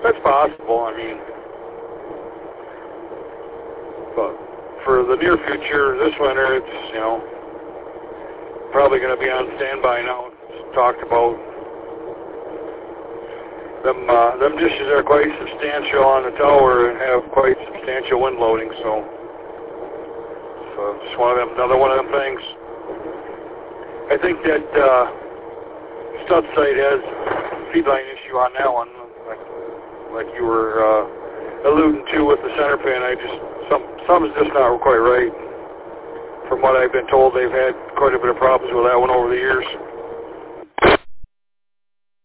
That's possible. I mean, but for the near future, this winter, it's, you know, probably going to be on standby now. It's talked about. Them dishes are quite substantial on the tower and have quite substantial wind loading, so it's another one of them things. I think that stud site has a feedline issue on that one, like you were alluding to with the center pin. Something's just not quite right. From what I've been told, they've had quite a bit of problems with that one over the years.